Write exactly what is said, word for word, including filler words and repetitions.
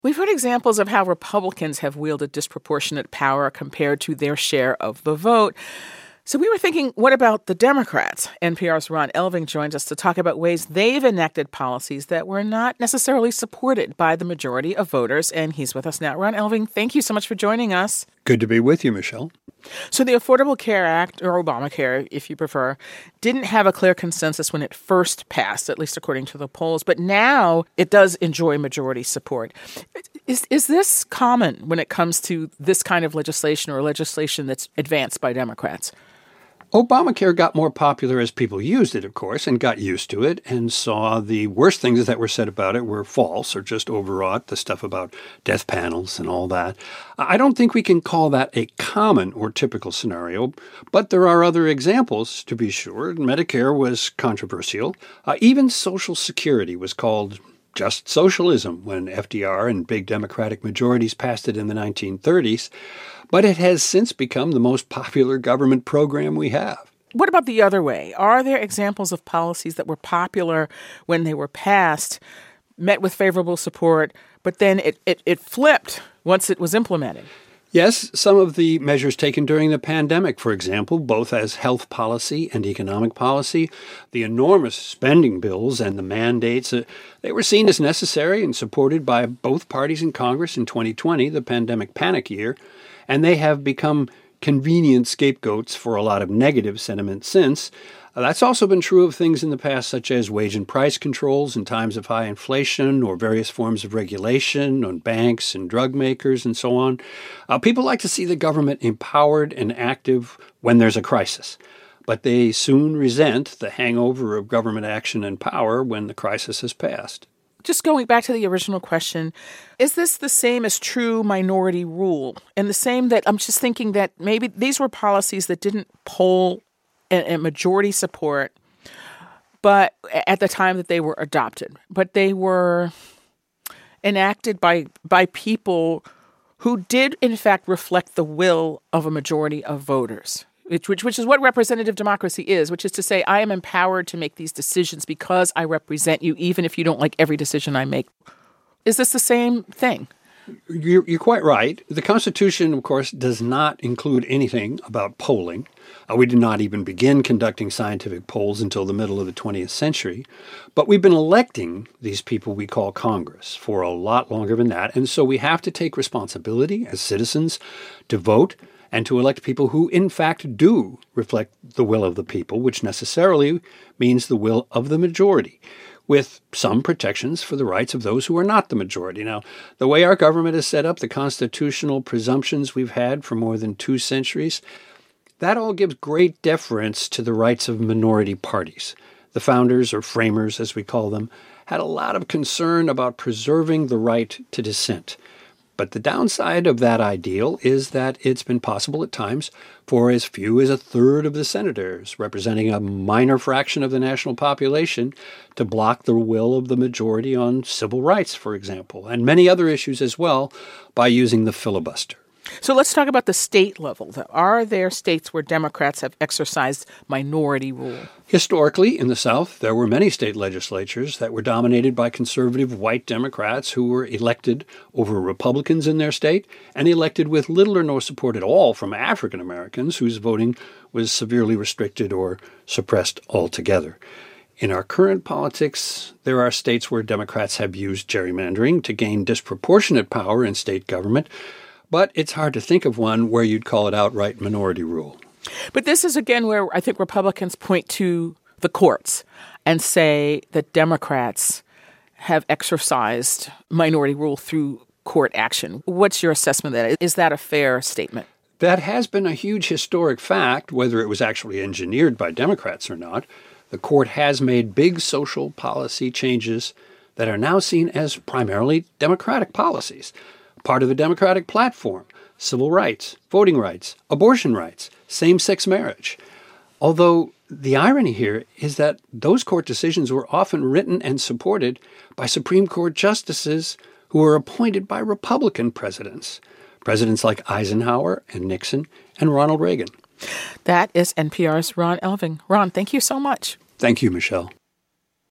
We've heard examples of how Republicans have wielded disproportionate power compared to their share of the vote. So we were thinking, what about the Democrats? N P R's Ron Elving joins us to talk about ways they've enacted policies that were not necessarily supported by the majority of voters. And he's with us now. Ron Elving, thank you so much for joining us. Good to be with you, Michelle. So the Affordable Care Act, or Obamacare, if you prefer, didn't have a clear consensus when it first passed, at least according to the polls. But now it does enjoy majority support. Is, is this common when it comes to this kind of legislation or legislation that's advanced by Democrats? Obamacare got more popular as people used it, of course, and got used to it and saw the worst things that were said about it were false or just overwrought, the stuff about death panels and all that. I don't think we can call that a common or typical scenario, but there are other examples, to be sure. Medicare was controversial. Uh, even Social Security was called just socialism when F D R and big Democratic majorities passed it in the nineteen thirties. But it has since become the most popular government program we have. What about the other way? Are there examples of policies that were popular when they were passed, met with favorable support, but then it, it, it flipped once it was implemented? Yes, some of the measures taken during the pandemic, for example, both as health policy and economic policy, the enormous spending bills and the mandates, uh, they were seen as necessary and supported by both parties in Congress in twenty twenty, the pandemic panic year, and they have become convenient scapegoats for a lot of negative sentiment since. Uh, that's also been true of things in the past, such as wage and price controls in times of high inflation or various forms of regulation on banks and drug makers and so on. Uh, people like to see the government empowered and active when there's a crisis, but they soon resent the hangover of government action and power when the crisis has passed. Just going back to the original question, is this the same as true minority rule? And the same that I'm just thinking that maybe these were policies that didn't poll a, a majority support, but at the time that they were adopted, but they were enacted by by people who did in fact reflect the will of a majority of voters. Which, which which is what representative democracy is, which is to say I am empowered to make these decisions because I represent you, even if you don't like every decision I make. Is this the same thing? You're, you're quite right. The Constitution, of course, does not include anything about polling. Uh, we did not even begin conducting scientific polls until the middle of the twentieth century. But we've been electing these people we call Congress for a lot longer than that. And so we have to take responsibility as citizens to vote and to elect people who, in fact, do reflect the will of the people, which necessarily means the will of the majority, with some protections for the rights of those who are not the majority. Now, the way our government is set up, the constitutional presumptions we've had for more than two centuries, that all gives great deference to the rights of minority parties. The founders, or framers as we call them, had a lot of concern about preserving the right to dissent. But the downside of that ideal is that it's been possible at times for as few as a third of the senators, representing a minor fraction of the national population, to block the will of the majority on civil rights, for example, and many other issues as well, by using the filibuster. So let's talk about the state level, though. Are there states where Democrats have exercised minority rule? Historically, in the South, there were many state legislatures that were dominated by conservative white Democrats who were elected over Republicans in their state and elected with little or no support at all from African Americans whose voting was severely restricted or suppressed altogether. In our current politics, there are states where Democrats have used gerrymandering to gain disproportionate power in state government, but it's hard to think of one where you'd call it outright minority rule. But this is, again, where I think Republicans point to the courts and say that Democrats have exercised minority rule through court action. What's your assessment of that? Is that a fair statement? That has been a huge historic fact, whether it was actually engineered by Democrats or not. The court has made big social policy changes that are now seen as primarily Democratic policies. Part of the Democratic platform, civil rights, voting rights, abortion rights, same-sex marriage. Although the irony here is that those court decisions were often written and supported by Supreme Court justices who were appointed by Republican presidents, presidents like Eisenhower and Nixon and Ronald Reagan. That is N P R's Ron Elving. Ron, thank you so much. Thank you, Michelle.